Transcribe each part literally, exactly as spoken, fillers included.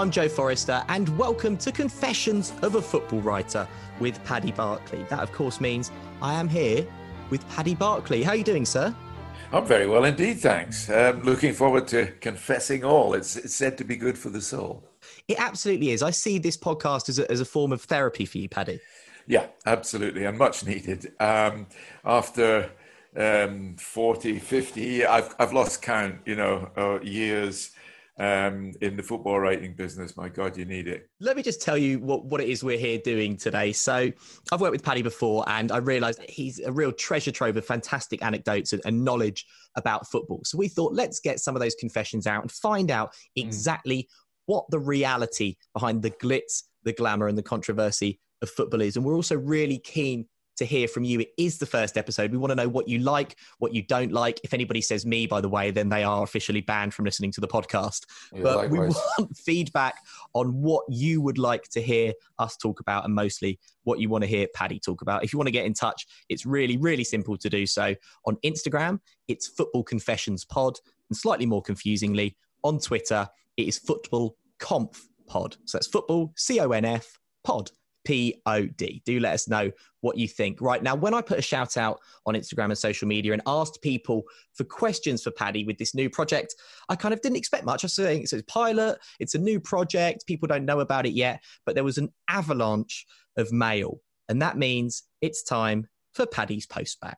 I'm Joe Forrester, and welcome to Confessions of a Football Writer with Paddy Barclay. That, of course, means I am here with Paddy Barclay. How are you doing, sir? I'm very well indeed, thanks. Um, looking forward to confessing all. It's, it's said to be good for the soul. It absolutely is. I see this podcast as a, as a form of therapy for you, Paddy. Yeah, absolutely, and much needed. Um, after um, forty, fifty, I've, I've lost count, you know, uh, years um, in the football writing business. My God, you need it. Let me just tell you what, what it is we're here doing today. So I've worked with Paddy before, and I realised he's a real treasure trove of fantastic anecdotes and, and knowledge about football. So we thought, let's get some of those confessions out and find out exactly mm. what the reality behind the glitz, the glamour and the controversy of football is. And we're also really keen to hear from you. It is the first episode. We want to know what you like, what you don't like. If anybody says me, by the way, then they are officially banned from listening to the podcast. Yeah, but likewise. We want feedback on what you would like to hear us talk about, and mostly what you want to hear Paddy talk about. If you want to get in touch, it's really, really simple to do so. On Instagram, it's Football Confessions Pod. And slightly more confusingly, on Twitter, it is Football Conf Pod. So that's Football, C O N F, Pod. P O D. Do let us know what you think. Right now, when I put a shout out on Instagram and social media and asked people for questions for Paddy with this new project, I kind of didn't expect much. I was saying it's a pilot, it's a new project, people don't know about it yet, but there was an avalanche of mail. And that means it's time for Paddy's postback.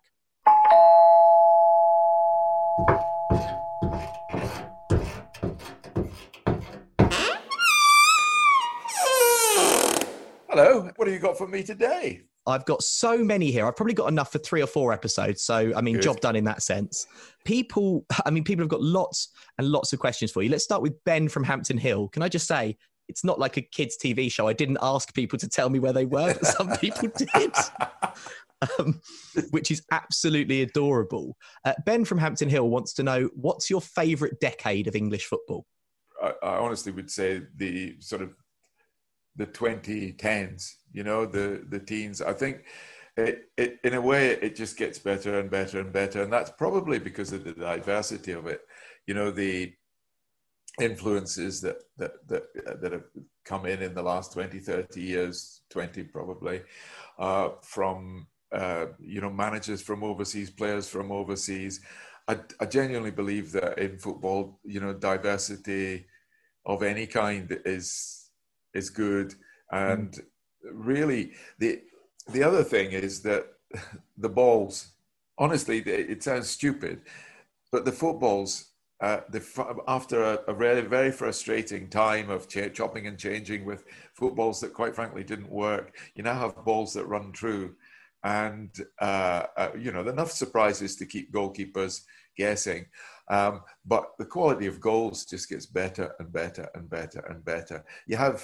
Hello, what have you got for me today? I've got so many here. I've probably got enough for three or four episodes. So, I mean, Good. Job done in that sense. People, I mean, people have got lots and lots of questions for you. Let's start with Ben from Hampton Hill. Can I just say, it's not like a kids' T V show. I didn't ask people to tell me where they were, but some people did, um, which is absolutely adorable. Uh, Ben from Hampton Hill wants to know, what's your favourite decade of English football? I, I honestly would say the sort of the twenty tens, you know, the, the teens. I think it, it, in a way, it just gets better and better and better. And that's probably because of the diversity of it. You know, the influences that, that, that, that have come in in the last twenty, thirty years, twenty probably, uh, from, uh, you know, managers from overseas, players from overseas. I, I genuinely believe that in football, you know, diversity of any kind is is good. And mm. really the the other thing is that the balls, honestly, it sounds stupid, but the footballs, uh, the, after a, a very, very frustrating time of ch- chopping and changing with footballs that quite frankly didn't work, you now have balls that run true. And, uh, uh, you know, enough surprises to keep goalkeepers guessing. Um, but the quality of goals just gets better and better and better and better. You have,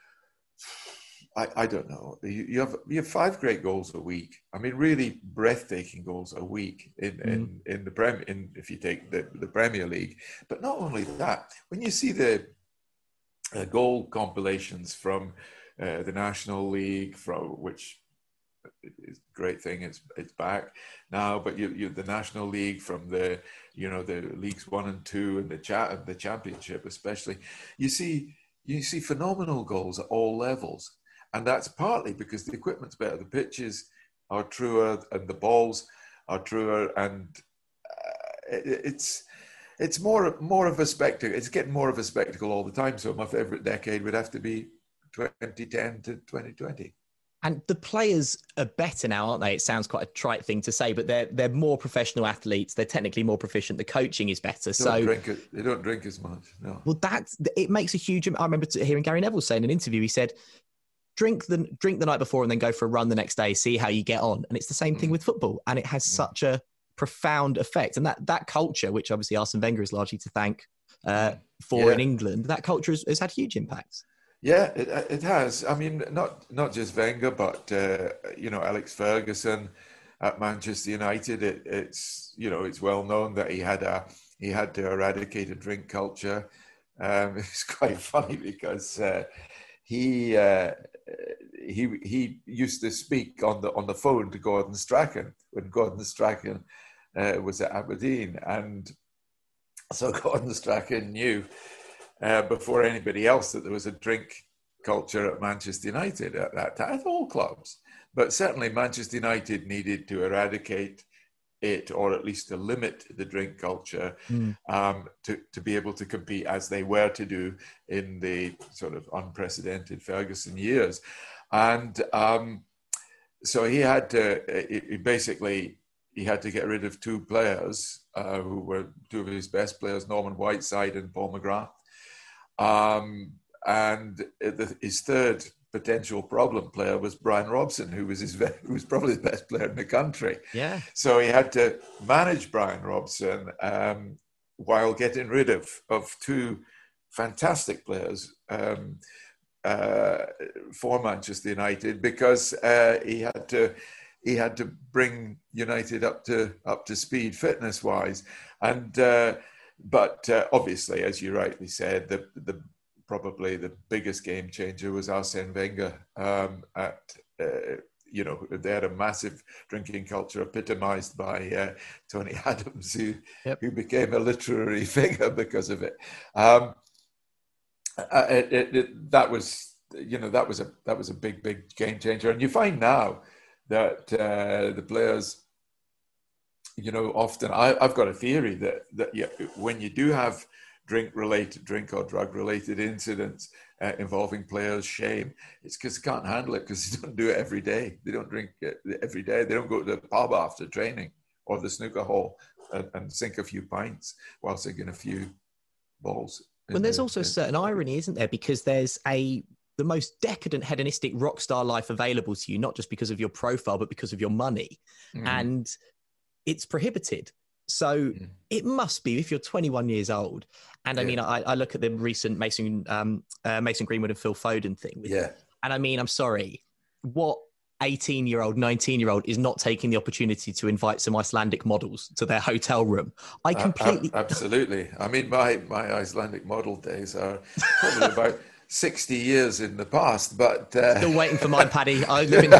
I, I don't know, you, you have you have five great goals a week. I mean, really breathtaking goals a week in, mm. in, in the Prem, in if you take the, the Premier League. But not only that, when you see the uh, goal compilations from uh, the National League, from which is a great thing, it's it's back now. But you, you the National League, from the you know the leagues one and two, and the chat the Championship especially, you see. You see phenomenal goals at all levels. And that's partly because the equipment's better. The pitches are truer and the balls are truer. And uh, it, it's it's more, more of a spectacle. It's getting more of a spectacle all the time. So my favourite decade would have to be twenty ten to twenty twenty. And the players are better now, aren't they? It sounds quite a trite thing to say, but they're they're more professional athletes. They're technically more proficient. The coaching is better. They so don't drink it. They don't drink as much. No. Well, that's it makes a huge. I remember hearing Gary Neville say in an interview. He said, "Drink the drink the night before and then go for a run the next day. See how you get on." And it's the same mm. thing with football, and it has mm. such a profound effect. And that that culture, which obviously Arsene Wenger is largely to thank uh, for yeah. in England, that culture has, has had huge impacts. Yeah, it, it has. I mean, not not just Wenger, but uh, you know, Alex Ferguson at Manchester United. It, it's you know, it's well known that he had a he had to eradicate a drink culture. Um, it's quite funny because uh, he uh, he he used to speak on the on the phone to Gordon Strachan when Gordon Strachan uh, was at Aberdeen, and so Gordon Strachan knew uh, before anybody else that there was a drink culture at Manchester United at that time, at all clubs. But certainly Manchester United needed to eradicate it, or at least to limit the drink culture, mm. um, to, to be able to compete as they were to do in the sort of unprecedented Ferguson years. And um, so he had to, he basically, he had to get rid of two players uh, who were two of his best players, Norman Whiteside and Paul McGrath. Um, and the, his third potential problem player was Brian Robson, who was his who was probably the best player in the country. Yeah. So he had to manage Brian Robson um, while getting rid of of two fantastic players um, uh, for Manchester United, because uh, he had to he had to bring United up to up to speed fitness wise, and uh, but uh, obviously, as you rightly said, the the probably the biggest game changer was Arsene Wenger. Um, at uh, you know, they had a massive drinking culture epitomized by uh, Tony Adams, who yep. who became a literary figure because of it. Um, uh, it, it, it. That was, you know, that was a that was a big big game changer. And you find now that uh, the players, you know, often I, I've got a theory that that yeah, when you do have drink-related, drink or drug-related incidents uh, involving players' shame, it's because they can't handle it, because they don't do it every day. They don't drink it every day. They don't go to the pub after training or the snooker hall and, and sink a few pints while sinking a few balls. Well, there's the, also a in, certain irony, isn't there? Because there's a the most decadent, hedonistic rock star life available to you, not just because of your profile, but because of your money. Mm. And it's prohibited. So mm. it must be, if you're twenty-one years old, and I yeah. mean, I, I look at the recent Mason um, uh, Mason Greenwood and Phil Foden thing. With, yeah. And I mean, I'm sorry, what eighteen-year-old, nineteen-year-old is not taking the opportunity to invite some Icelandic models to their hotel room? I completely... Uh, absolutely. I mean, my, my Icelandic model days are probably about sixty years in the past, but... Uh... Still waiting for mine, Paddy. I live in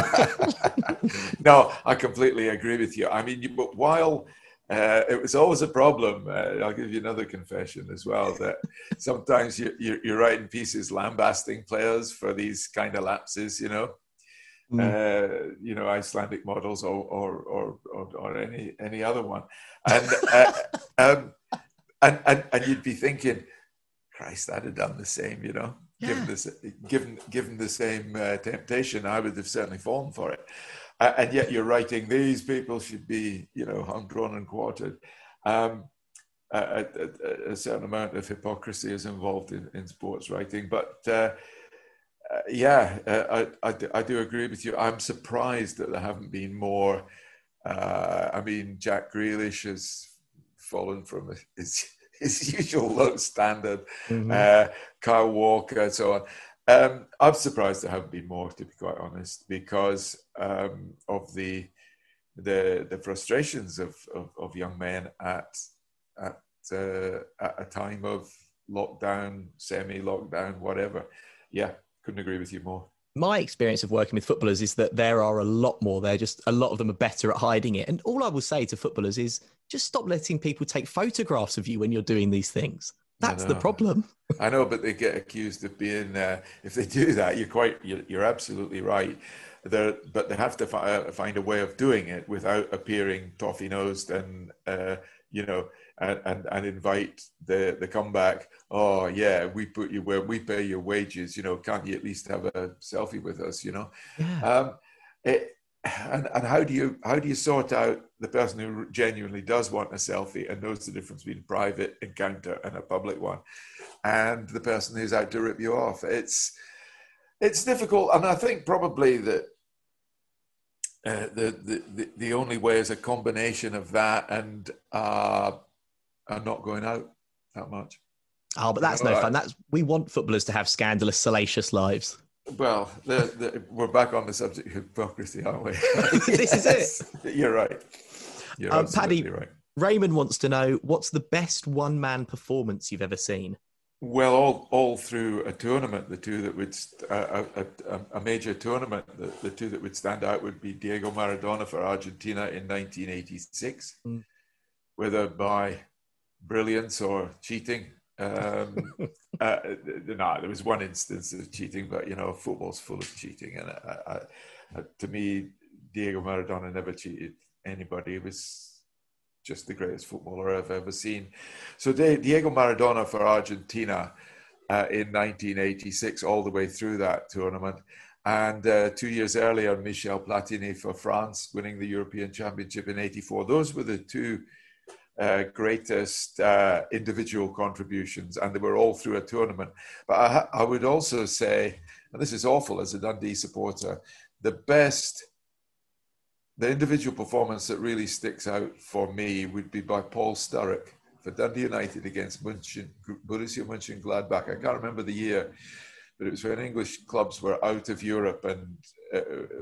hope. No, I completely agree with you. I mean, you, but while... Uh, it was always a problem. Uh, I'll give you another confession as well, that sometimes you, you, you're writing pieces lambasting players for these kind of lapses, you know, mm. uh, you know, Icelandic models or or or, or, or any any other one, and, uh, um, and and and you'd be thinking, Christ, I'd have done the same, you know, yeah. given this, given given the same uh, temptation, I would have certainly fallen for it. Uh, and yet you're writing, these people should be, you know, hung, drawn and quartered. Um, a, a, a certain amount of hypocrisy is involved in, in sports writing. But uh, uh, yeah, uh, I, I, I do agree with you. I'm surprised that there haven't been more. Uh, I mean, Jack Grealish has fallen from his, his usual low standard. Mm-hmm. Uh, Kyle Walker and so on. Um, I'm surprised there haven't been more, to be quite honest, because um, of the the the frustrations of, of, of young men at at, uh, at a time of lockdown, semi-lockdown, whatever. Yeah, couldn't agree with you more. My experience of working with footballers is that there are a lot more. They're just a lot of them are better at hiding it. And all I will say to footballers is just stop letting people take photographs of you when you're doing these things. That's the problem. I know, but they get accused of being, uh, if they do that, you're quite, you're, you're absolutely right. They're, but they have to fi- find a way of doing it without appearing toffee-nosed and, uh, you know, and, and, and invite the, the comeback. Oh, yeah, we put you where we pay your wages, you know, can't you at least have a selfie with us, you know? Yeah. Um, it, and, and how do you how do you sort out the person who genuinely does want a selfie and knows the difference between a private encounter and a public one, and the person who's out to rip you off? It's it's difficult, and I think probably that uh, the, the the only way is a combination of that and uh, and not going out that much. Oh, but that's you know, no fun. That's we want footballers to have scandalous, salacious lives. Well, the, the, we're back on the subject of hypocrisy, aren't we? This is it. You're right. You're um, absolutely Paddy, right. Raymond wants to know, what's the best one-man performance you've ever seen? Well, all all through a tournament, the two that would uh, a, a, a major tournament, the, the two that would stand out would be Diego Maradona for Argentina in nineteen eighty-six, mm. whether by brilliance or cheating. Um, uh, no, there was one instance of cheating, but you know, football's full of cheating, and I, I, I, to me, Diego Maradona never cheated anybody. He was just the greatest footballer I've ever seen. So Diego Maradona for Argentina uh, in nineteen eighty-six, all the way through that tournament. And uh, two years earlier, Michel Platini for France, winning the European Championship in eighty-four. Those were the two uh, greatest uh, individual contributions, and they were all through a tournament. But I, I would also say, and this is awful as a Dundee supporter, the best, the individual performance that really sticks out for me would be by Paul Sturrock for Dundee United against München, Borussia Mönchengladbach. I can't remember the year, but it was when English clubs were out of Europe, and uh,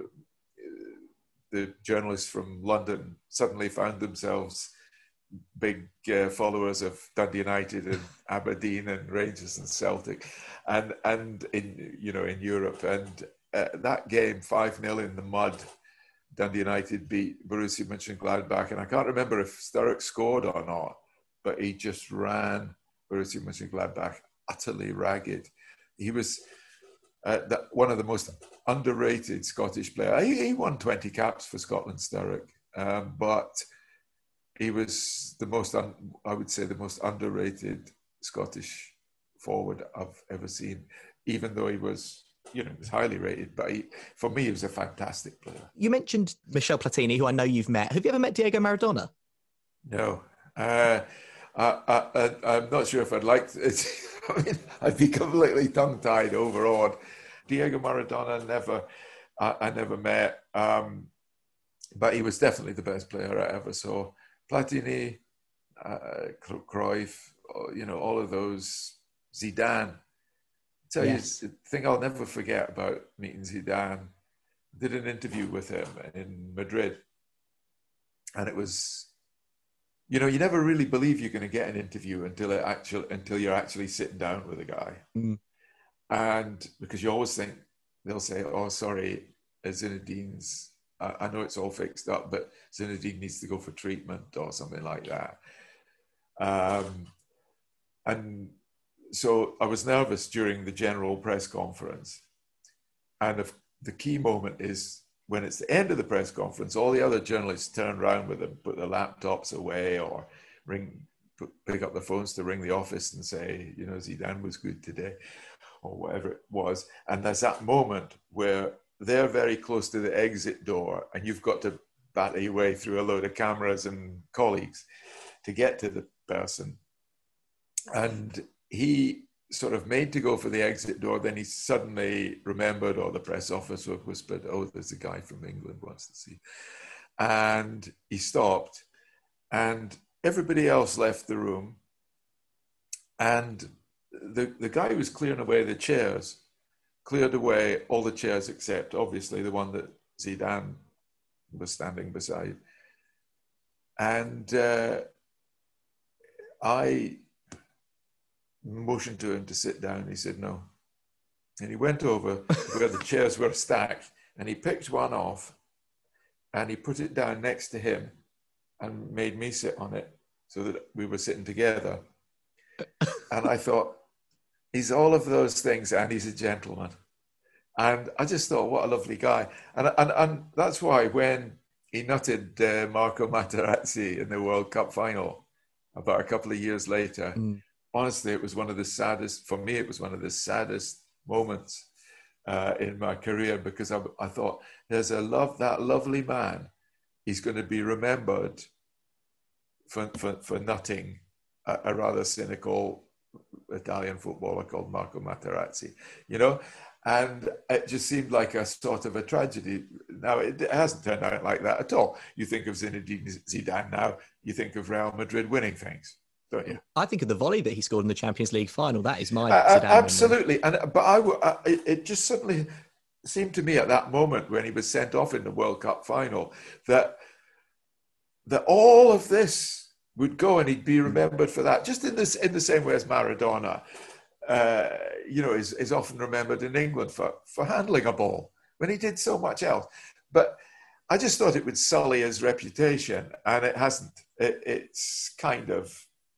the journalists from London suddenly found themselves big uh, followers of Dundee United and Aberdeen and Rangers and Celtic, and and in you know in Europe. And uh, that game, five nil in the mud, Dundee United beat Borussia Mönchengladbach, and I can't remember if Sturrock scored or not, but he just ran Borussia Mönchengladbach utterly ragged. He was uh, the, one of the most underrated Scottish players. He, he won twenty caps for Scotland, Sturrock, um, but he was the most, un, I would say, the most underrated Scottish forward I've ever seen, even though he was, you know, he was highly rated. But he, for me, he was a fantastic player. You mentioned Michel Platini, who I know you've met. Have you ever met Diego Maradona? No. Uh, I, I, I'm not sure if I'd like to. I mean, I'd be completely tongue-tied, overawed. Diego Maradona, never, I, I never met, um, but he was definitely the best player I ever saw. Platini, uh, Cruyff, you know, all of those. Zidane. I tell yes. you, the thing I'll never forget about meeting Zidane, I did an interview with him in Madrid, and it was, you know, you never really believe you're going to get an interview until it actually, until you're actually sitting down with a guy. Mm. And because you always think, they'll say, oh, sorry, Zinedine's, I, I know it's all fixed up, but Zinedine needs to go for treatment or something like that. Um, and so I was nervous during the general press conference. And if the key moment is when it's the end of the press conference, all the other journalists turn around with them, put their laptops away or ring, put, pick up the phones to ring the office and say, you know, Zidane was good today or whatever it was. And there's that moment where they're very close to the exit door and you've got to batter your way through a load of cameras and colleagues to get to the person. And he sort of made to go for the exit door, then he suddenly remembered, or the press officer whispered, oh, there's a guy from England wants to see. And he stopped, and everybody else left the room. And the, the guy who was clearing away the chairs, cleared away all the chairs except, obviously, the one that Zidane was standing beside. And uh, I motioned to him to sit down. He said no. And he went over where the chairs were stacked and he picked one off and he put it down next to him and made me sit on it so that we were sitting together. And I thought, he's all of those things and he's a gentleman. And I just thought, what a lovely guy. And, and, and that's why when he nutted uh, Marco Materazzi in the World Cup final about a couple of years later, mm. honestly, it was one of the saddest, for me, it was one of the saddest moments uh, in my career, because I, I thought, there's a love, that lovely man, he's going to be remembered for, for, for nutting a, a rather cynical Italian footballer called Marco Materazzi, you know? And it just seemed like a sort of a tragedy. Now, it hasn't turned out like that at all. You think of Zinedine Zidane now, you think of Real Madrid winning things. Don't you? I think of the volley that he scored in the Champions League final. That is my uh, absolutely. And but I, I, it just suddenly seemed to me at that moment when he was sent off in the World Cup final that that all of this would go and he'd be remembered for that. Just in this, in the same way as Maradona, uh, you know, is is often remembered in England for for handling a ball when he did so much else. But I just thought it would sully his reputation, and it hasn't. It, it's kind of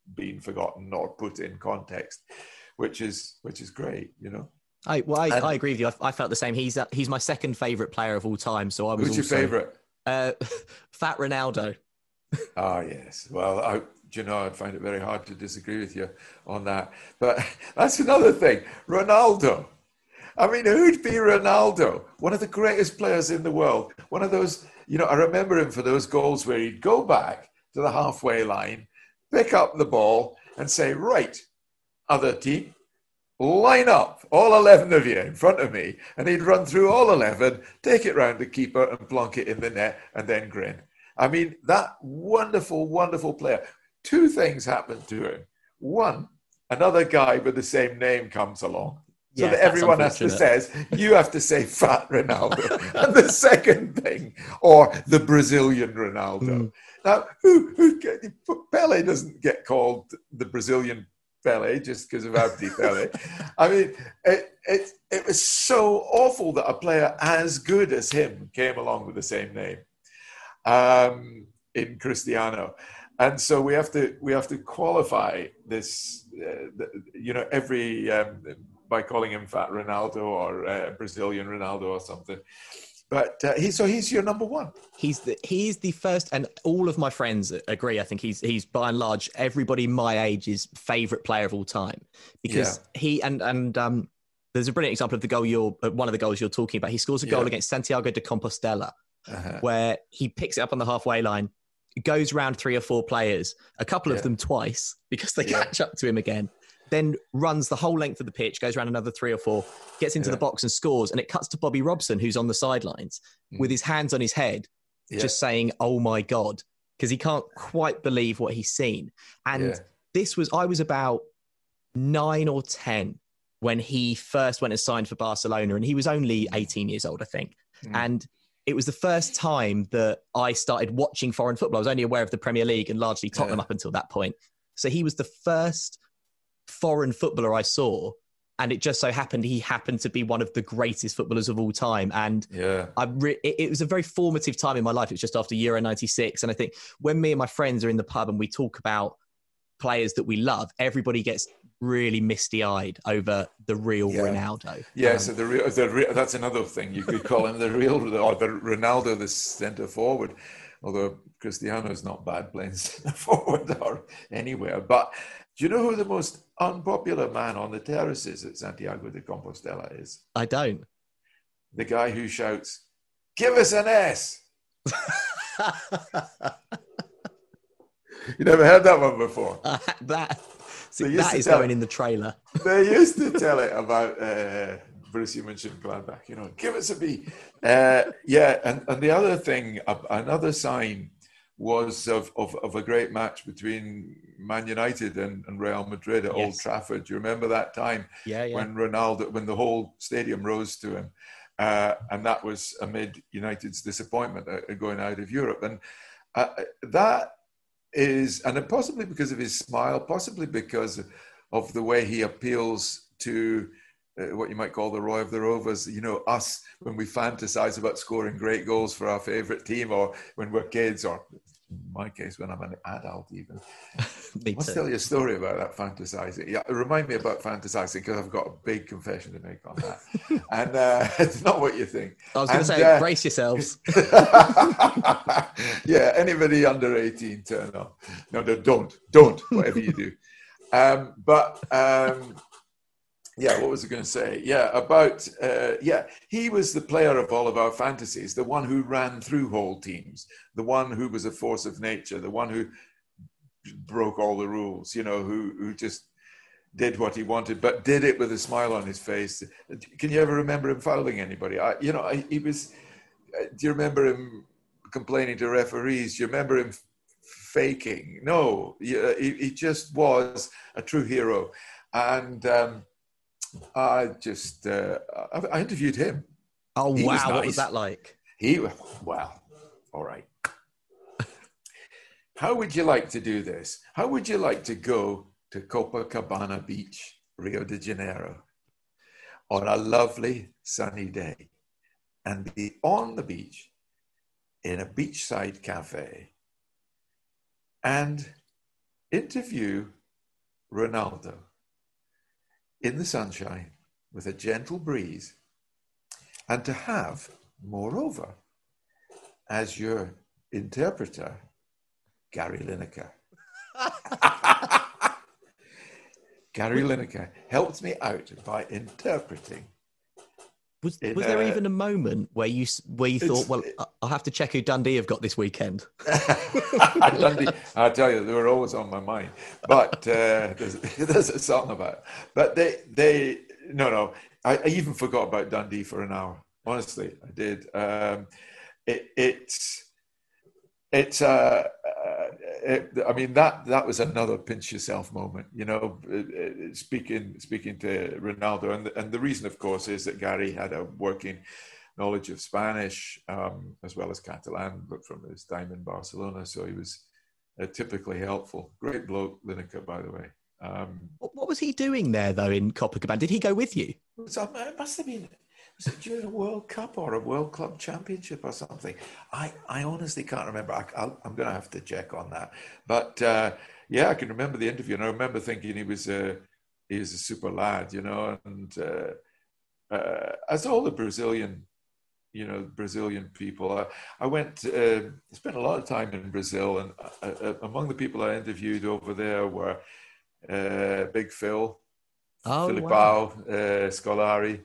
been forgotten or put in context, which is which is great, you know. I well, I, And I agree with you. I, I felt the same. He's uh, he's my second favorite player of all time. So I was who's also, your favorite? Uh, Fat Ronaldo. Ah, yes. Well, I, you know, I'd find it very hard to disagree with you on that. But that's another thing. Ronaldo. I mean, who'd be Ronaldo? One of the greatest players in the world. One of those, you know, I remember him for those goals where he'd go back to the halfway line, pick up the ball and say, right, other team, line up, all eleven of you in front of me. And he'd run through all eleven, take it round the keeper and plonk it in the net and then grin. I mean, that wonderful, wonderful player. Two things happened to him. One, another guy with the same name comes along. So Yeah, that everyone has to says, you have to say Fat Ronaldo. And the second thing, or the Brazilian Ronaldo. Mm. Now, who, who Pele doesn't get called the Brazilian Pele just because of Abdi Pele. I mean, it, it, it was so awful that a player as good as him came along with the same name um, in Cristiano. And so we have to we have to qualify this, uh, the, you know, every um, by calling him Fat Ronaldo or uh, Brazilian Ronaldo or something. But uh, he, so he's your number one. He's the he's the first, and all of my friends agree. I think he's he's by and large everybody my age's favorite player of all time, because yeah. he and and um, there's a brilliant example of the goal you're one of the goals you're talking about. He scores a goal yeah. against Santiago de Compostela, uh-huh. where he picks it up on the halfway line, goes round three or four players, a couple yeah. of them twice because they yeah. catch up to him again. Then runs the whole length of the pitch, goes around another three or four, gets into yeah. the box and scores. And it cuts to Bobby Robson, who's on the sidelines mm. with his hands on his head, yeah. just saying, oh my God, because he can't quite believe what he's seen. And yeah. this was, I was about nine or ten when he first went and signed for Barcelona. And he was only eighteen years old, I think. Mm. And it was the first time that I started watching foreign football. I was only aware of the Premier League and largely Tottenham yeah. up until that point. So he was the first foreign footballer I saw, and it just so happened he happened to be one of the greatest footballers of all time. And yeah, I re- it, it was a very formative time in my life. It was just after Euro ninety-six, and I think when me and my friends are in the pub and we talk about players that we love, everybody gets really misty-eyed over the real yeah. Ronaldo. Yeah, um, so the real, the real, that's another thing you could call him, the real, or the Ronaldo, the centre forward. Although Cristiano is not bad playing centre forward or anywhere, but. Do you know who the most unpopular man on the terraces at Santiago de Compostela is? I don't. The guy who shouts, "Give us an S!" You never heard that one before? Uh, that see, that is going in the trailer. They used to tell it about uh, Borussia Mönchengladbach, you know, give us a B. Uh, yeah, and, and the other thing, uh, another sign was of, of, of a great match between Man United and, and Real Madrid at yes. Old Trafford. Do you remember that time yeah, yeah. when Ronaldo, when the whole stadium rose to him? Uh, and that was amid United's disappointment uh, going out of Europe. And uh, that is, and possibly because of his smile, possibly because of the way he appeals to uh, what you might call the Roy of the Rovers, you know, us when we fantasize about scoring great goals for our favorite team, or when we're kids, or in my case, when I'm an adult even. I'll tell you a story about that fantasizing. Yeah, remind me about fantasizing, because I've got a big confession to make on that. And uh, it's not what you think. I was going to say, uh, brace yourselves. Yeah, anybody under eighteen, turn on. No, no, don't, don't, whatever you do. Um, but... Um, Yeah, what was I going to say? Yeah, about, uh, yeah, he was the player of all of our fantasies, the one who ran through whole teams, the one who was a force of nature, the one who broke all the rules, you know, who, who just did what he wanted, but did it with a smile on his face. Can you ever remember him fouling anybody? I, you know, I, he was, do you remember him complaining to referees? Do you remember him faking? No, he, he just was a true hero. And, um, I just, uh, I interviewed him. Oh, he wow. Was nice. What was that like? He, well, all right. How would you like to do this? How would you like to go to Copacabana Beach, Rio de Janeiro, on a lovely sunny day and be on the beach in a beachside cafe and interview Ronaldo in the sunshine with a gentle breeze, and to have, moreover, as your interpreter, Gary Lineker. Gary Lineker helped me out by interpreting. Was, was there a, even a moment where you where you thought, well, I'll have to check who Dundee have got this weekend? Dundee, I tell you, they were always on my mind. But uh, there's, there's a song about it. But they, they no, no. I, I even forgot about Dundee for an hour. Honestly, I did. Um, it, it's, it's. Uh, uh, it, I mean, that that was another pinch yourself moment. You know, speaking speaking to Ronaldo, and the, and the reason, of course, is that Gary had a working knowledge of Spanish um, as well as Catalan, but from his time in Barcelona, so he was uh, typically helpful. Great bloke, Lineker, by the way. Um, what, what was he doing there, though, in Copacabana? Did he go with you? So it must have been, was it during a World Cup or a World Club Championship or something? I, I honestly can't remember. I, I'll, I'm going to have to check on that. But uh, yeah, I can remember the interview, and I remember thinking he was a, he was a super lad, you know, and uh, uh, as all the Brazilian, you know, Brazilian people. I, I went, uh, spent a lot of time in Brazil, and uh, uh, among the people I interviewed over there were uh, Big Phil, oh, Filipao, wow. uh, Scolari.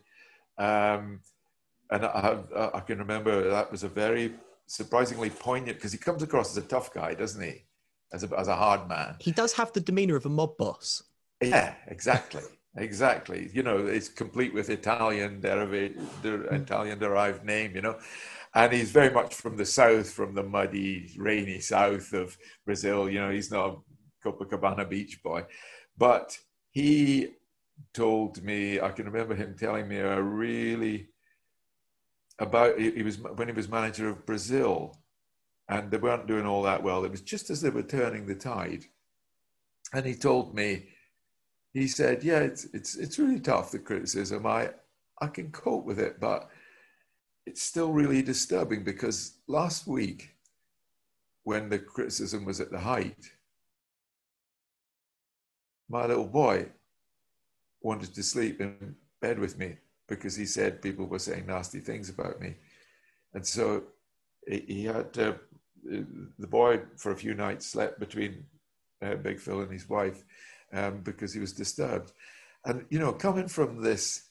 Um, and I, I can remember that was a very surprisingly poignant, because he comes across as a tough guy, doesn't he? As a, as a hard man. He does have the demeanour of a mob boss. Yeah, exactly. Exactly. You know, it's complete with Italian derived, Italian derived name, you know. And he's very much from the south, from the muddy, rainy south of Brazil. You know, he's not a Copacabana beach boy. But he told me, I can remember him telling me a really, about, he was, when he was manager of Brazil, and they weren't doing all that well. It was just as they were turning the tide. And he told me, he said, yeah, it's it's it's really tough, the criticism. I I can cope with it, but it's still really disturbing, because last week, when the criticism was at the height, my little boy wanted to sleep in bed with me because he said people were saying nasty things about me. And so he had, uh, the boy for a few nights slept between uh, Big Phil and his wife, Um, because he was disturbed. And, you know, coming from this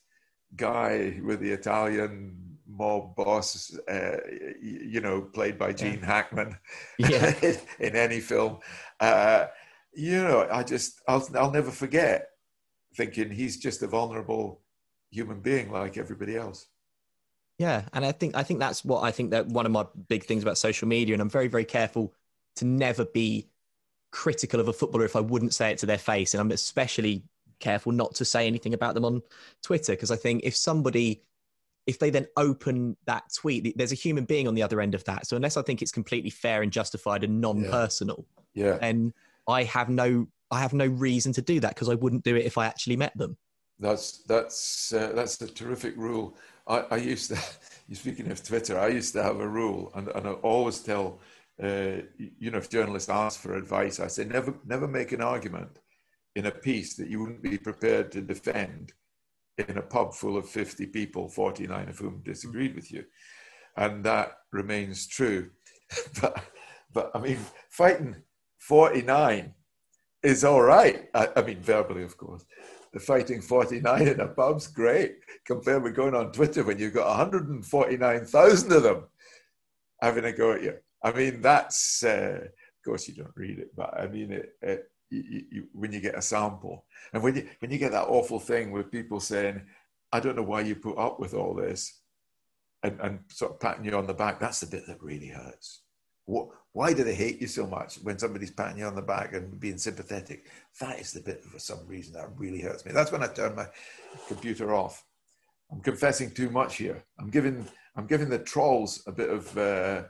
guy with the Italian mob boss, uh, you know, played by Gene yeah. Hackman yeah. in, in any film, uh, you know, I just, I'll, I'll never forget thinking he's just a vulnerable human being like everybody else. Yeah. And I think, I think that's what I think that one of my big things about social media, and I'm very, very careful to never be critical of a footballer if I wouldn't say it to their face. And I'm especially careful not to say anything about them on Twitter, because I think if somebody, if they then open that tweet, there's a human being on the other end of that. So unless I think it's completely fair and justified and non-personal, yeah, yeah. then I have no, I have no reason to do that, because I wouldn't do it if I actually met them. That's, that's, uh, that's a terrific rule. I, I used to, speaking of Twitter, I used to have a rule, and, and I always tell Uh, you know, if journalists ask for advice, I say never, never make an argument in a piece that you wouldn't be prepared to defend in a pub full of fifty people, forty-nine of whom disagreed with you, and that remains true. but, but I mean, fighting forty-nine is all right. I, I mean, verbally, of course. The fighting forty-nine in a pub's great, compared with going on Twitter when you've got one hundred forty-nine thousand of them having a go at you. I mean, that's, uh, of course you don't read it, but I mean, it, it, you, you, when you get a sample, and when you, when you get that awful thing with people saying, I don't know why you put up with all this, and, and sort of patting you on the back, that's the bit that really hurts. What, why do they hate you so much when somebody's patting you on the back and being sympathetic? That is the bit, for some reason, that really hurts me. That's when I turn my computer off. I'm confessing too much here. I'm giving, I'm giving the trolls a bit of... Uh,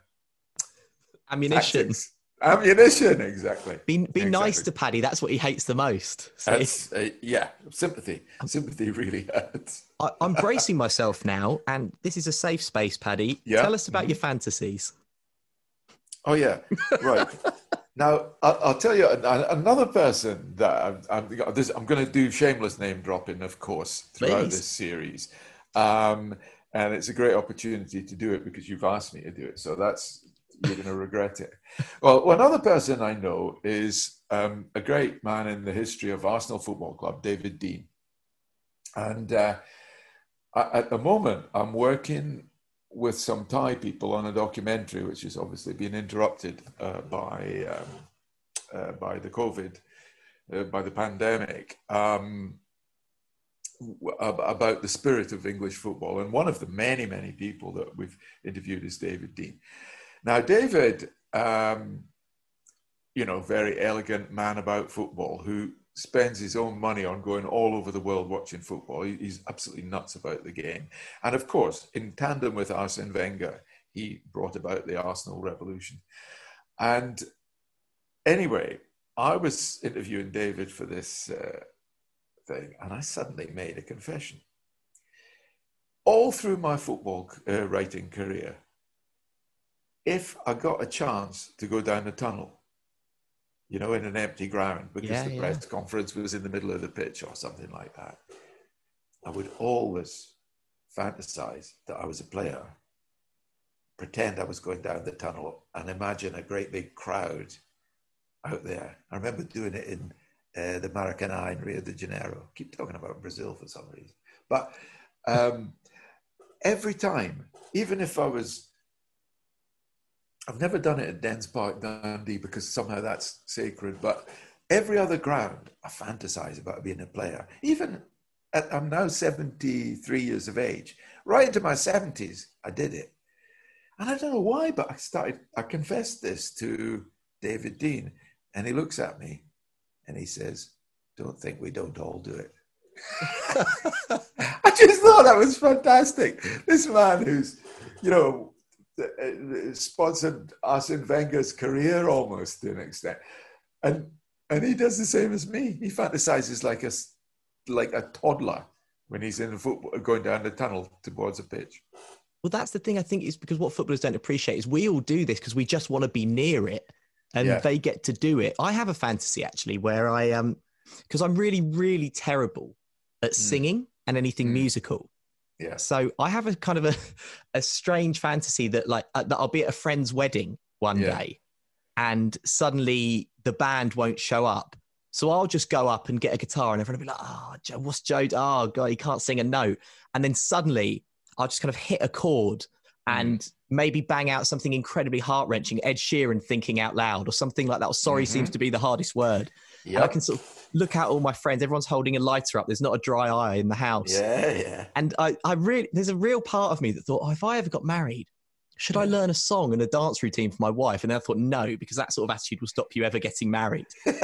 Ammunition. Tactics. Ammunition, exactly. Be, be exactly. nice to Paddy. That's what he hates the most. So. Uh, yeah, sympathy. Sympathy really hurts. I, I'm bracing myself now, and this is a safe space, Paddy. Yeah. Tell us about mm-hmm. your fantasies. Oh, yeah. Right. Now, I'll, I'll tell you another person that I'm, I'm, this, I'm going to do shameless name dropping, of course, throughout Please. this series. Um, and it's a great opportunity to do it because you've asked me to do it. So that's, you're going to regret it. Well, one other person I know is um, a great man in the history of Arsenal Football Club, David Dein. And uh, at the moment, I'm working with some Thai people on a documentary, which has obviously been interrupted uh, by um, uh, by the COVID, uh, by the pandemic, um, about the spirit of English football. And one of the many, many people that we've interviewed is David Dein. Now, David, um, you know, very elegant man about football who spends his own money on going all over the world watching football. He's absolutely nuts about the game. And of course, in tandem with Arsene Wenger, he brought about the Arsenal revolution. And anyway, I was interviewing David for this uh, thing, and I suddenly made a confession. All through my football uh, writing career, if I got a chance to go down the tunnel, you know, in an empty ground, because yeah, the yeah. press conference was in the middle of the pitch or something like that, I would always fantasize that I was a player, pretend I was going down the tunnel, and imagine a great big crowd out there. I remember doing it in uh, the Maracanã in Rio de Janeiro. I keep talking about Brazil for some reason. But um, every time, even if I was, I've never done it at Dens Park, Dundee, because somehow that's sacred. But every other ground, I fantasize about being a player. Even at, I'm now seventy-three years of age. Right into my seventies, I did it. And I don't know why, but I started, I confessed this to David Dein. And he looks at me and he says, "Don't think we don't all do it." I just thought that was fantastic. This man who's, you know, sponsored Arsene Wenger's career almost to an extent, and and he does the same as me. He fantasizes like a like a toddler when he's in the football, going down the tunnel towards a pitch. Well, that's the thing. I think is because what footballers don't appreciate is we all do this because we just want to be near it, and Yeah. they get to do it. I have a fantasy actually where I um because I'm really really terrible at singing mm. and anything mm. musical. Yeah. So I have a kind of a, a strange fantasy that like uh, that I'll be at a friend's wedding one yeah. day and suddenly the band won't show up. So I'll just go up and get a guitar and everyone will be like, "Oh, Joe, what's Joe? Oh, God, he can't sing a note." And then suddenly I'll just kind of hit a chord and mm. maybe bang out something incredibly heart-wrenching, Ed Sheeran Thinking Out Loud or something like that. Or sorry mm-hmm. seems to be the hardest word. Yep. And I can sort of look out all my friends. Everyone's holding a lighter up. There's not a dry eye in the house. Yeah, yeah. And I, I really, there's a real part of me that thought, oh, if I ever got married, should yeah. I learn a song and a dance routine for my wife? And then I thought, no, because that sort of attitude will stop you ever getting married.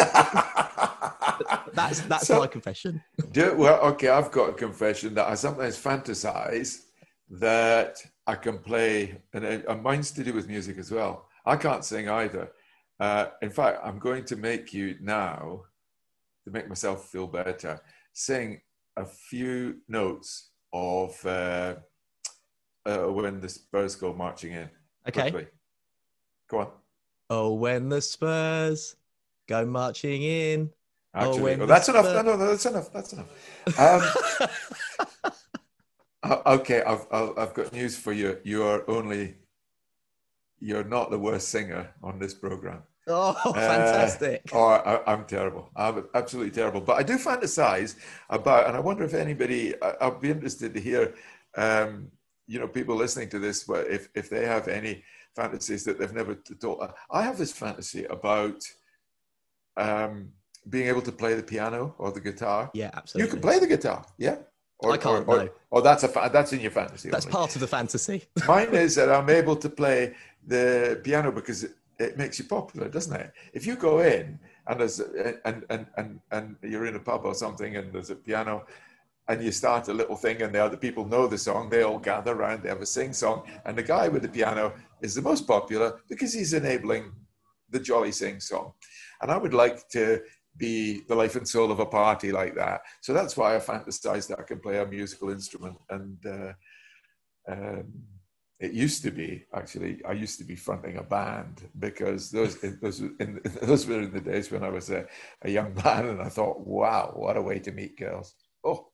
that's that's so, my confession. do, well, okay, I've got a confession that I sometimes fantasize that I can play, and, and mine's to do with music as well. I can't sing either. Uh, in fact, I'm going to make you now, to make myself feel better, sing a few notes of uh, uh, when the Spurs go marching in. Okay. Quickly. Go on. Oh, when the Spurs go marching in. Actually, oh, when oh, that's Spurs... enough. No, no, that's enough. That's enough. Um, okay, I've, I've got news for you. You are only... You're not the worst singer on this program. Oh, fantastic. Uh, oh, I, I'm terrible. I'm absolutely terrible. But I do fantasize about, and I wonder if anybody, I, I'll be interested to hear, um, you know, people listening to this, but if, if they have any fantasies that they've never told. I have this fantasy about um, being able to play the piano or the guitar. Yeah, absolutely. You can play the guitar, yeah? Or, I can't, or, no. Or, or that's, a fa- that's in your fantasy. That's only. part of the fantasy. Mine is that I'm able to play the piano because it, it makes you popular, doesn't it? If you go in and there's and, and and and you're in a pub or something and there's a piano and you start a little thing and the other people know the song, they all gather around, they have a sing song, and the guy with the piano is the most popular because he's enabling the jolly sing song. And I would like to be the life and soul of a party like that. So that's why I fantasize that I can play a musical instrument and uh, um, it used to be, actually, I used to be fronting a band, because those those, in, those were in the days when I was a, a young man, and I thought, wow, what a way to meet girls. Oh,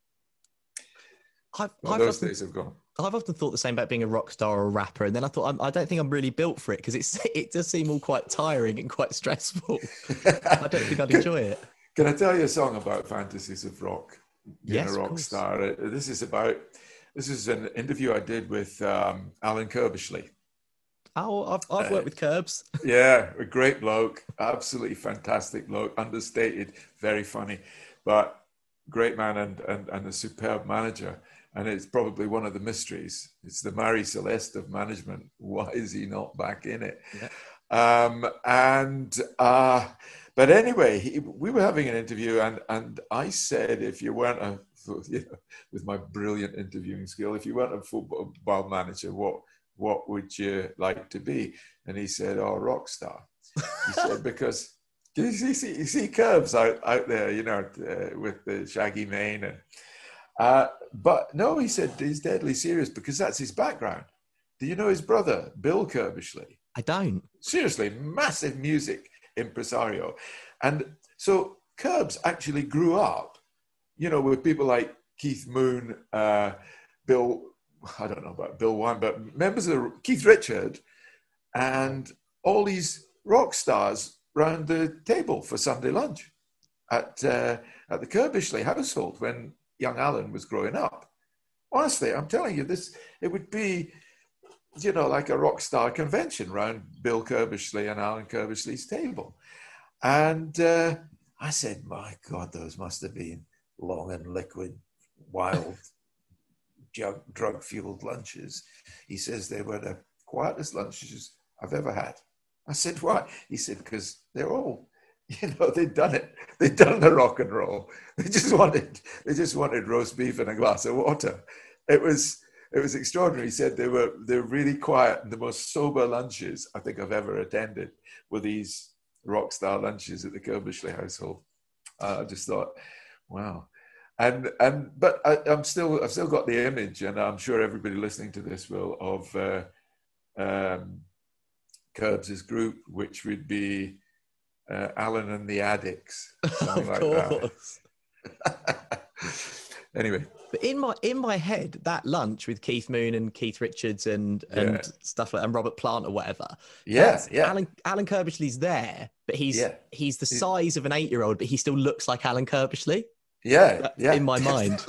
I've, well, I've those often, days have gone. I've often thought the same about being a rock star or a rapper, and then I thought I'm, I don't think I'm really built for it, because it's it does seem all quite tiring and quite stressful. I don't think I'd enjoy it. Can I tell you a song about fantasies of rock? Being Yes, a rock star. This is about. This is an interview I did with um, Alan Kirbishley. Oh, I've, I've worked uh, with Curbs. Yeah, a great bloke, absolutely fantastic bloke, understated, very funny, but great man and, and, and a superb manager. And it's probably one of the mysteries. It's the Marie Celeste of management. Why is he not back in it? Yeah. Um, and uh, but anyway, he, we were having an interview, and and I said, if you weren't a you know, with my brilliant interviewing skill, if you weren't a football manager, what what would you like to be? And he said, oh, rock star. He said, because you see, you see Curbs out, out there, you know, uh, with the shaggy mane. And, uh, but no, he said, he's deadly serious, because that's his background. Do you know his brother, Bill Kirbishley? I don't. Seriously, massive music impresario. And so Curbs actually grew up, you know, with people like Keith Moon, uh, Bill, I don't know about Bill One, but members of Keith Richard, and all these rock stars round the table for Sunday lunch at uh, at the Kirbishley household when young Alan was growing up. Honestly, I'm telling you, this it would be, you know, like a rock star convention round Bill Kirbishley and Alan Kirbishley's table. And uh, I said, my God, those must have been long and liquid, wild, drug-fueled lunches. He says they were the quietest lunches I've ever had. I said, why? He said, because they're all, you know, they'd done it. They'd done the rock and roll. They just wanted, they just wanted roast beef and a glass of water. It was, it was extraordinary. He said they were, they were really quiet, and the most sober lunches I think I've ever attended were these rock star lunches at the Kirbishley household. Uh, I just thought, wow. And and but I, I'm still I've still got the image, and I'm sure everybody listening to this will, of uh, um, Curbs' group, which would be uh, Alan and the Addicts, something of like course. that. Anyway, but in my in my head, that lunch with Keith Moon and Keith Richards and and yeah. stuff like and Robert Plant or whatever. Yeah, yeah. Alan Alan Kirbishley's there, but he's yeah. he's the size of an eight year old, but he still looks like Alan Kirbishley. Yeah, yeah. In my mind.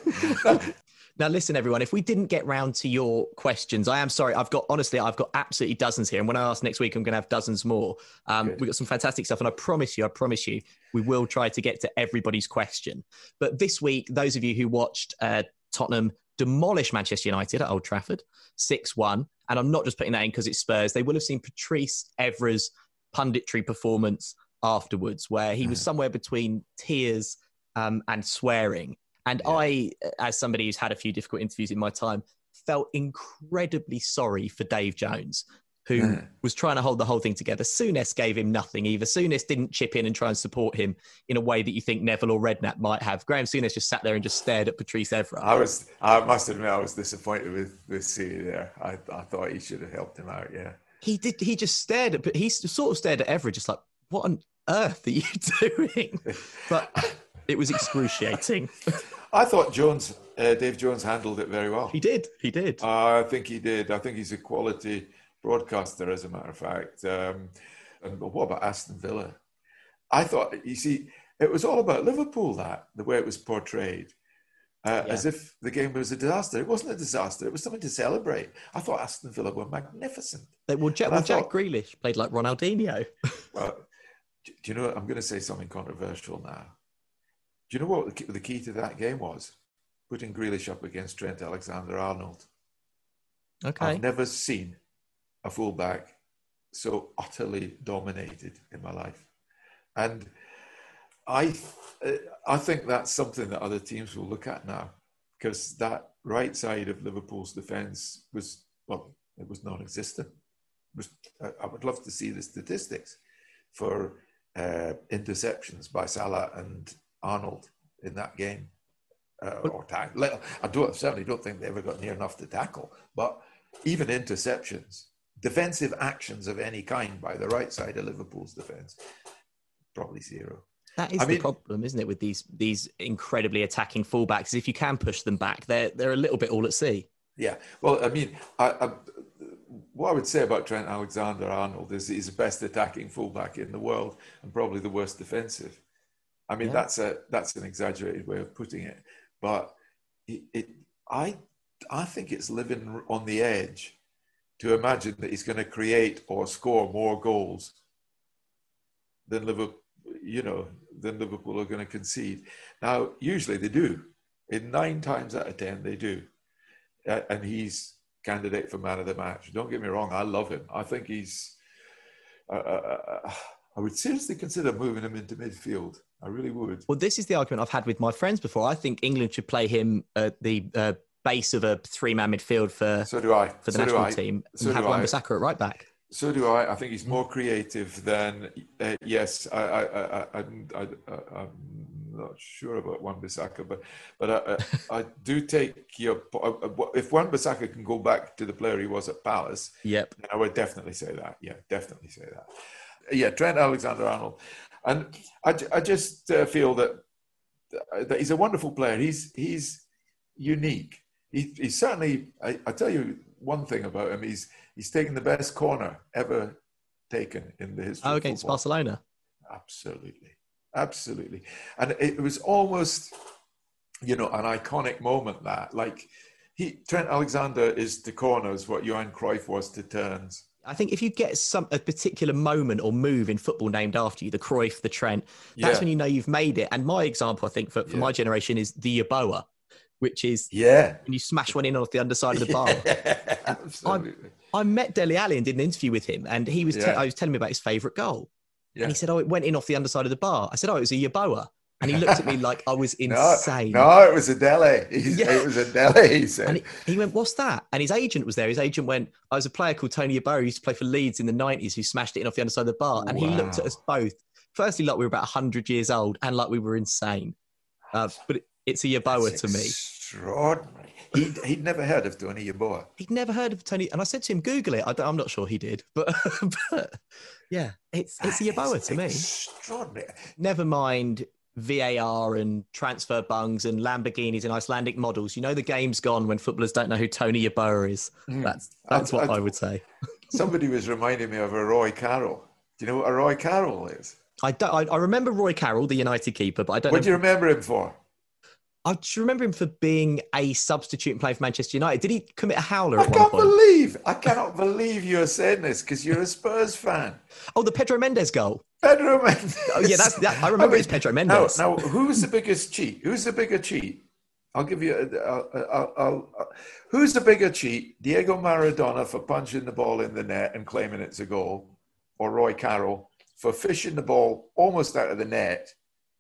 Now, listen, everyone, if we didn't get round to your questions, I am sorry. I've got, honestly, I've got absolutely dozens here. And when I ask next week, I'm going to have dozens more. Um, we've got some fantastic stuff. And I promise you, I promise you, we will try to get to everybody's question. But this week, those of you who watched uh, Tottenham demolish Manchester United at Old Trafford, six one, and I'm not just putting that in because it's Spurs, they will have seen Patrice Evra's punditry performance afterwards, where he was somewhere between tears um, and swearing. And yeah. I, as somebody who's had a few difficult interviews in my time, felt incredibly sorry for Dave Jones, who yeah. was trying to hold the whole thing together. Souness gave him nothing either. Souness didn't chip in and try and support him in a way that you think Neville or Redknapp might have. Graham Souness just sat there and just stared at Patrice Evra. I was, I must admit, I was disappointed with with C there. I, I thought he should have helped him out. Yeah, he did. He just stared at, he sort of stared at Evra, just like, what on earth are you doing? But it was excruciating. I thought Jones, uh, Dave Jones handled it very well. He did. He did. Uh, I think he did. I think he's a quality broadcaster, as a matter of fact. Um, and what about Aston Villa? I thought, you see, it was all about Liverpool, that, the way it was portrayed, uh, yeah. as if the game was a disaster. It wasn't a disaster. It was something to celebrate. I thought Aston Villa were magnificent. They, well, Jack, well, Jack thought, Grealish played like Ronaldinho. Well, do you know, I'm going to say something controversial now. Do you know what the key to that game was? Putting Grealish up against Trent Alexander-Arnold. Okay. I've never seen a fullback so utterly dominated in my life. And I, th- I think that's something that other teams will look at now, because that right side of Liverpool's defence was, well, it was non-existent. It was, I would love to see the statistics for uh, interceptions by Salah and Arnold in that game, uh, or tackle. I, don't, I certainly don't think they ever got near enough to tackle. But even interceptions, defensive actions of any kind by the right side of Liverpool's defence, probably zero. That is I the mean, problem, isn't it, with these these incredibly attacking fullbacks? If you can push them back, they're they're a little bit all at sea. Yeah. Well, I mean, I, I, what I would say about Trent Alexander-Arnold is he's the best attacking fullback in the world and probably the worst defensive. I mean, yeah. that's a that's an exaggerated way of putting it, but it, it I I think it's living on the edge to imagine that he's going to create or score more goals than Liverpool, you know, than Liverpool are going to concede. Now, usually they do. In nine times out of ten, they do. Uh, and he's candidate for man of the match. Don't get me wrong, I love him. I think he's... Uh, uh, I would seriously consider moving him into midfield. I really would. Well, this is the argument I've had with my friends before. I think England should play him at the uh, base of a three-man midfield for, so do I. for the so national team and so have Wan-Bissaka at right back. So do I. I think he's more creative than, uh, yes, I, I, I, I, I, I, I'm not sure about Wan-Bissaka, but but I, I, I do take your, if Wan-Bissaka can go back to the player he was at Palace, yep. I would definitely say that. Yeah, definitely say that. Yeah, Trent Alexander-Arnold. And I, I just uh, feel that, that he's a wonderful player. He's he's unique. He, he's certainly, I, I tell you one thing about him, he's he's taken the best corner ever taken in the history oh, of against football. Barcelona. Absolutely. Absolutely. And it was almost, you know, an iconic moment that, like, he Trent Alexander is to corners what Johan Cruyff was to turns. I think if you get some a particular moment or move in football named after you, the Cruyff, the Trent, that's yeah. when you know you've made it. And my example, I think, for, for yeah. my generation is the Yeboah, which is yeah. when you smash one in off the underside of the bar. Yeah, absolutely. I, I met Dele Alli and did an interview with him, and he was yeah. te- I was telling me about his favourite goal. Yeah. And he said, oh, it went in off the underside of the bar. I said, oh, it was a Yeboah. And he looked at me like I was insane. No, no it was a Dele. Yeah. It was a Dele, he said. And he, he went, what's that? And his agent was there. His agent went, I was a player called Tony Yeboah who used to play for Leeds in the nineties who smashed it in off the underside of the bar. And wow. he looked at us both, firstly, like we were about one hundred years old and like we were insane. Uh, but it, it's a Yeboah That's to me. Extraordinary. He'd, he'd never heard of Tony Yeboah. He'd never heard of Tony. And I said to him, Google it. I I'm not sure he did. But, but yeah, it's, it's a Yeboah to me. Extraordinary. Never mind V A R and transfer bungs and Lamborghinis and Icelandic models. You know, the game's gone when footballers don't know who Tony Yeboah is. Mm. That's that's I, what I, I would say. Somebody was reminding me of a Roy Carroll. Do you know what a Roy Carroll is? I don't. I, I remember Roy Carroll, the United keeper, but I don't. What know. do you remember him for? I just remember him for being a substitute and playing for Manchester United. Did he commit a howler I at one can't point? believe. I cannot believe you're saying this because you're a Spurs fan. Oh, the Pedro Mendes goal. Pedro Mendes. Oh, yeah, that's that. I remember I mean, it's Pedro Mendes. Now, now, who's the biggest cheat? Who's the bigger cheat? I'll give you. A, I'll, I'll, I'll, I'll, who's the bigger cheat? Diego Maradona for punching the ball in the net and claiming it's a goal, or Roy Carroll for fishing the ball almost out of the net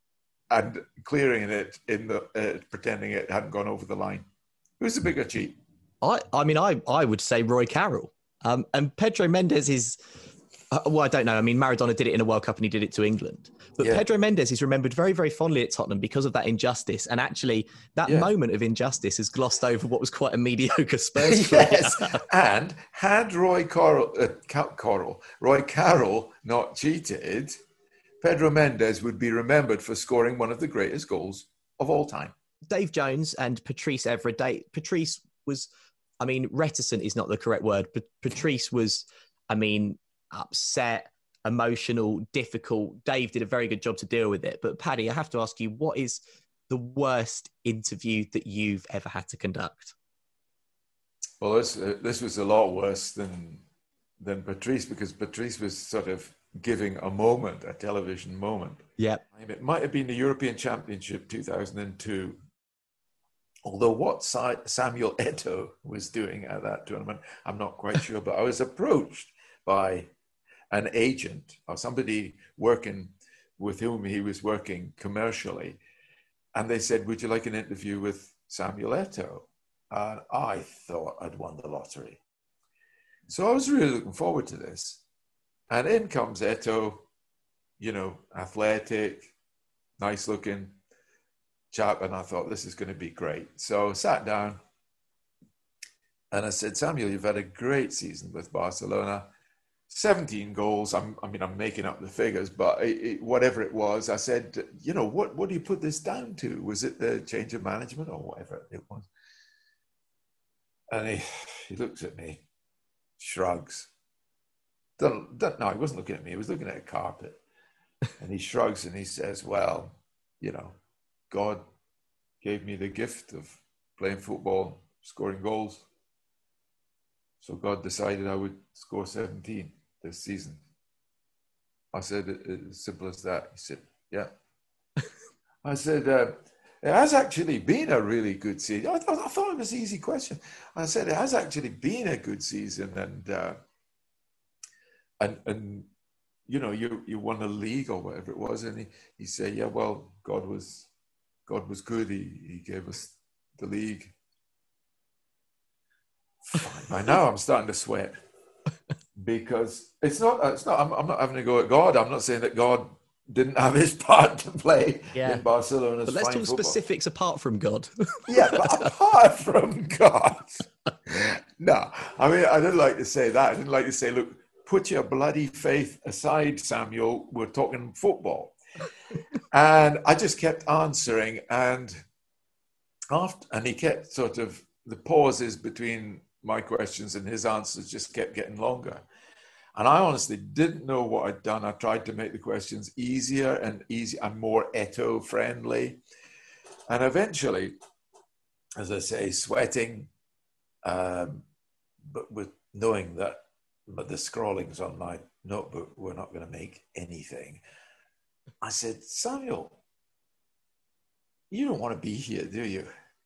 and clearing it in the uh, pretending it hadn't gone over the line? Who's the bigger cheat? I, I mean, I, I would say Roy Carroll. Um, and Pedro Mendes is. Uh, well, I don't know. I mean, Maradona did it in a World Cup and he did it to England. But yeah. Pedro Mendes is remembered very, very fondly at Tottenham because of that injustice. And actually, that yeah. moment of injustice has glossed over what was quite a mediocre Spurs player. Yes. And had Roy Carroll, uh, Carroll, Roy Carroll not cheated, Pedro Mendes would be remembered for scoring one of the greatest goals of all time. Dave Jones and Patrice Evra. Dave, Patrice was, I mean, reticent is not the correct word, but Patrice was, I mean, upset, emotional, difficult. Dave did a very good job to deal with it. But Paddy, I have to ask you, what is the worst interview that you've ever had to conduct? Well, this uh, this was a lot worse than than Patrice, because Patrice was sort of giving a moment, a television moment. Yeah. It might have been the European Championship two thousand two. Although what Samuel Eto'o was doing at that tournament, I'm not quite sure. But I was approached by an agent or somebody working with whom he was working commercially. And they said, would you like an interview with Samuel Eto'o? And I thought I'd won the lottery. So I was really looking forward to this. And in comes Eto'o, you know, athletic, nice looking chap. And I thought, this is going to be great. So sat down. And I said, Samuel, you've had a great season with Barcelona. seventeen goals. I'm, I mean, I'm making up the figures, but it, it, whatever it was, I said, you know, what, what do you put this down to? Was it the change of management or whatever it was? And he, he looks at me, shrugs. Don't, don't, no, he wasn't looking at me. He was looking at a carpet. And he shrugs and he says, well, you know, God gave me the gift of playing football, scoring goals. So God decided I would score seventeen this season. I said, as simple as that. He said, yeah. I said, uh, it has actually been a really good season. I, th- I thought it was an easy question. I said, it has actually been a good season. And, uh, and, and you know, you, you won a league or whatever it was. And he, he said, yeah, well, God was, God was good. He, he gave us the league. By now I'm starting to sweat because it's not, it's not, I'm, I'm not having to go at God. I'm not saying that God didn't have his part to play yeah. in Barcelona's But let's fine talk football. specifics apart from God. Yeah, but apart from God. No, I mean, I didn't like to say that. I didn't like to say, look, put your bloody faith aside, Samuel. We're talking football. And I just kept answering. And after, and he kept sort of, the pauses between my questions and his answers just kept getting longer. And I honestly didn't know what I'd done. I tried to make the questions easier and easy and more Eto'o friendly. And eventually, as I say, sweating, um, but with knowing that the scrawlings on my notebook were not going to make anything, I said, Samuel, you don't want to be here, do you?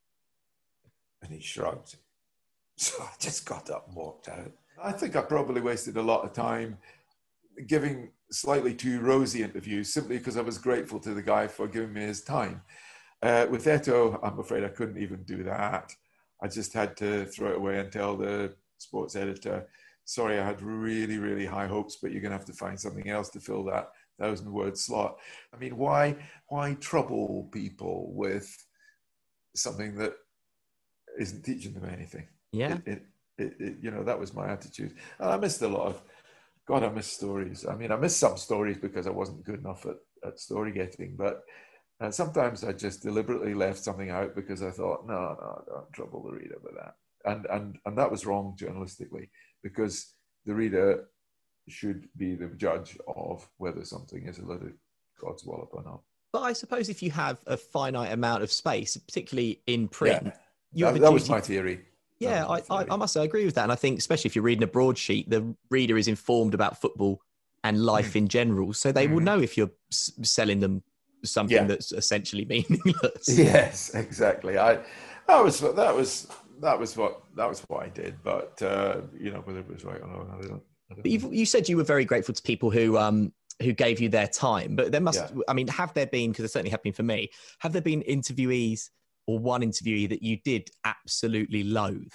And he shrugged. So I just got up and walked out. I think I probably wasted a lot of time giving slightly too rosy interviews simply because I was grateful to the guy for giving me his time. Uh, with Eto'o, I'm afraid I couldn't even do that. I just had to throw it away and tell the sports editor, sorry, I had really, really high hopes, but you're going to have to find something else to fill that thousand word slot. I mean, why, why trouble people with something that isn't teaching them anything? Yeah. It, it, it, it, you know, that was my attitude. And I missed a lot of, God, I missed stories. I mean, I missed some stories because I wasn't good enough at, at story getting, but uh, sometimes I just deliberately left something out because I thought, no, no, don't trouble the reader with that. And, and, and that was wrong journalistically because the reader should be the judge of whether something is a load of God's wallop or not. But I suppose if you have a finite amount of space, particularly in print, yeah, you have that, a that duty. was my theory. Yeah, I, I, I must say I agree with that. And I think especially if you're reading a broadsheet, the reader is informed about football and life mm. in general. So they mm. will know if you're s- selling them something yeah. that's essentially meaningless. Yes, exactly. I that was that was that was what that was what I did. But uh, you know, whether it was right or not, I don't. I don't but you've, you said you were very grateful to people who um who gave you their time. But there must, yeah. I mean, have there been? Because it certainly have been for me. Have there been interviewees or one interviewee that you did absolutely loathe?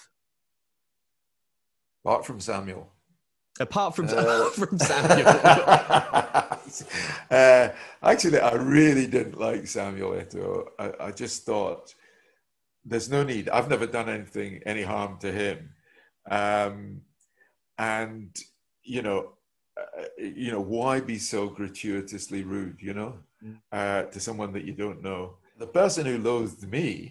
Apart from Samuel. Apart from, uh, from Samuel. uh, actually, I really didn't like Samuel Eto'o. I, I just thought there's no need. I've never done anything, any harm to him. Um, and, you know, uh, you know, why be so gratuitously rude, you know, uh, to someone that you don't know? The person who loathed me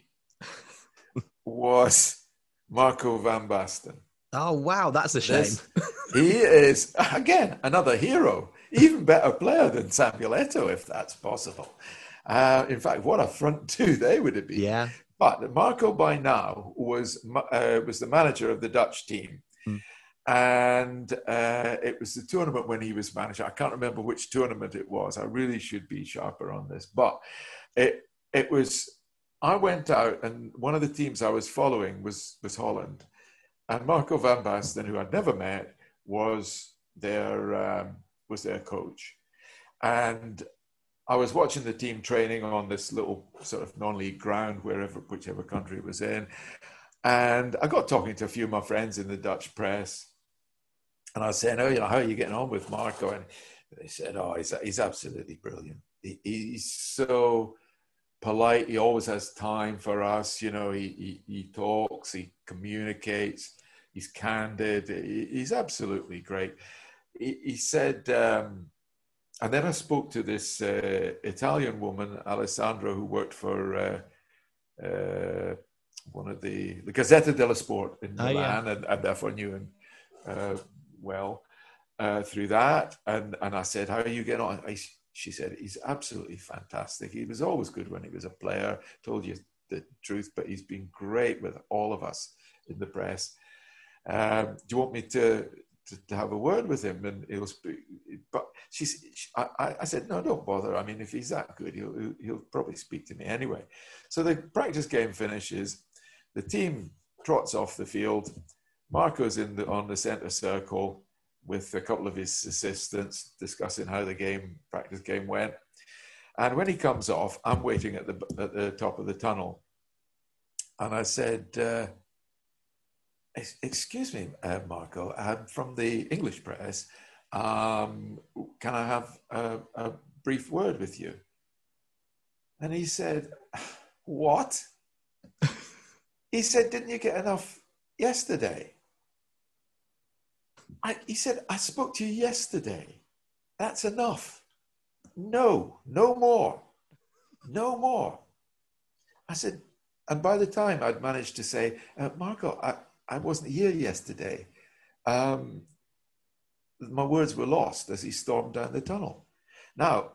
was Marco van Basten. Oh, wow, that's a shame. This, he is, again, another hero, even better player than Samuel Eto'o, if that's possible. Uh, in fact, what a front two they would have been. Yeah. But Marco by now was, uh, was the manager of the Dutch team. Mm. And uh, it was the tournament when he was manager. I can't remember which tournament it was. I really should be sharper on this. But it it was, I went out and one of the teams I was following was, was Holland. And Marco van Basten, who I'd never met, was their um, was their coach. And I was watching the team training on this little sort of non-league ground, wherever, whichever country it was in. And I got talking to a few of my friends in the Dutch press. And I was saying, oh, you know, how are you getting on with Marco? And they said, oh, he's, he's absolutely brilliant. He, he's so polite. He always has time for us. You know, he, he, he talks, he communicates. he's candid. He, he's absolutely great. He, he said, um, and then I spoke to this uh, Italian woman, Alessandra, who worked for uh, uh, one of the, the Gazzetta dello Sport in Milan, oh, yeah. and, and therefore knew him uh, well uh, through that. And, and I said, how are you getting on? I, she said, he's absolutely fantastic. He was always good when he was a player, told you the truth, but he's been great with all of us in the press. Um, do you want me to, to, to have a word with him? And he'll speak. But she's, she, I, I said, no, don't bother. I mean, if he's that good, he'll, he'll probably speak to me anyway. So the practice game finishes. The team trots off the field. Marco's in the, on the center circle with a couple of his assistants discussing how the game, practice game went. And when he comes off, I'm waiting at the, at the top of the tunnel. And I said, uh, excuse me, uh, Marco, I'm from the English press. Um, can I have a, a brief word with you? And he said, what? He said, didn't you get enough yesterday? I, he said, I spoke to you yesterday. That's enough. No, no more. No more. I said, and by the time I'd managed to say, uh, Marco, I, I wasn't here yesterday. Um, my words were lost as he stormed down the tunnel. Now,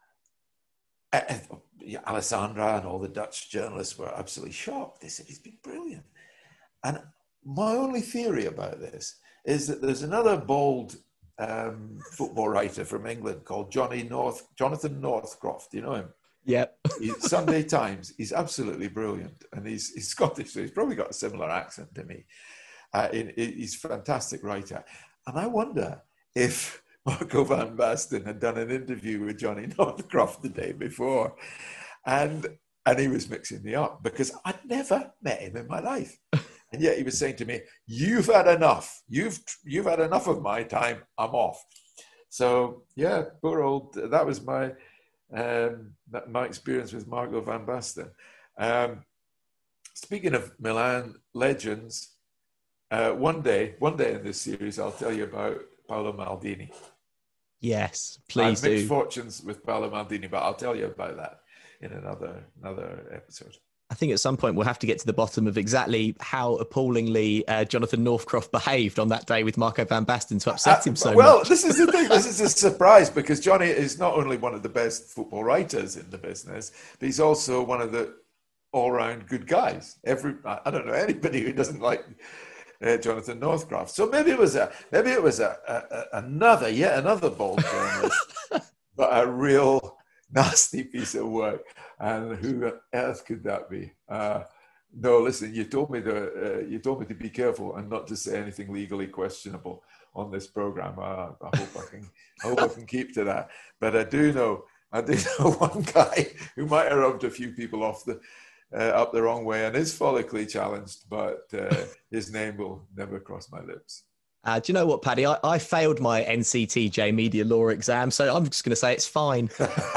uh, Alessandra and all the Dutch journalists were absolutely shocked. They said, he's been brilliant. And my only theory about this is that there's another bold um, football writer from England called Johnny North, Jonathan Northcroft. Do you know him? Yep. He's Sunday Times. He's absolutely brilliant. And he's, he's Scottish, so he's probably got a similar accent to me. Uh, in, in, he's a fantastic writer. And I wonder if Marco van Basten had done an interview with Johnny Northcroft the day before. And, and he was mixing me up because I'd never met him in my life. And yet he was saying to me, you've had enough. You've you've had enough of my time. I'm off. So, yeah, poor old, that was my um, my experience with Marco van Basten. Um, speaking of Milan legends, uh, one day, one day in this series, I'll tell you about Paolo Maldini. Yes, please I had mixed do. fortunes with Paolo Maldini, but I'll tell you about that in another another episode. I think at some point we'll have to get to the bottom of exactly how appallingly uh, Jonathan Northcroft behaved on that day with Marco van Basten to upset him so uh, well, much. Well, this is the thing. This is a surprise because Johnny is not only one of the best football writers in the business, but he's also one of the all-round good guys. Every I don't know anybody who doesn't like uh, Jonathan Northcroft. So maybe it was a maybe it was a, a, a another yet another bold journalist, but a real nasty piece of work. And who else could that be? Uh, no, listen. You told me to. Uh, you told me to be careful and not to say anything legally questionable on this program. Uh, I hope I can. I hope I can keep to that. But I do know. I do know one guy who might have rubbed a few people off the uh, up the wrong way and is follically challenged, but uh, his name will never cross my lips. Uh, do you know what, Paddy? I, I failed my N C T J media law exam, so I'm just going to say it's fine.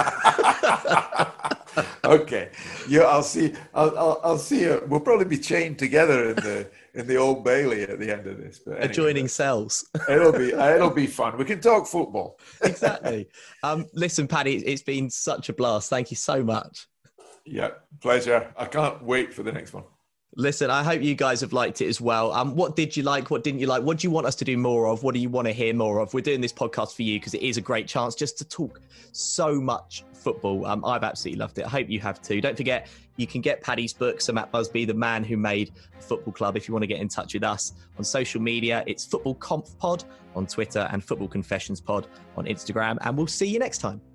Okay, yeah, I'll see. I'll, I'll, I'll see you. We'll probably be chained together in the in the Old Bailey at the end of this. But anyway, adjoining cells. it'll be it'll be fun. We can talk football. Exactly. Um, listen, Paddy, it's been such a blast. Thank you so much. Yeah, pleasure. I can't wait for the next one. Listen, I hope you guys have liked it as well. Um, what did you like? What didn't you like? What do you want us to do more of? What do you want to hear more of? We're doing this podcast for you because it is a great chance just to talk so much football. Um, I've absolutely loved it. I hope you have too. Don't forget, you can get Paddy's book, Sir Matt Busby, the man who made a football club. If you want to get in touch with us on social media, it's Football Conf Pod on Twitter and Football Confessions Pod on Instagram. And we'll see you next time.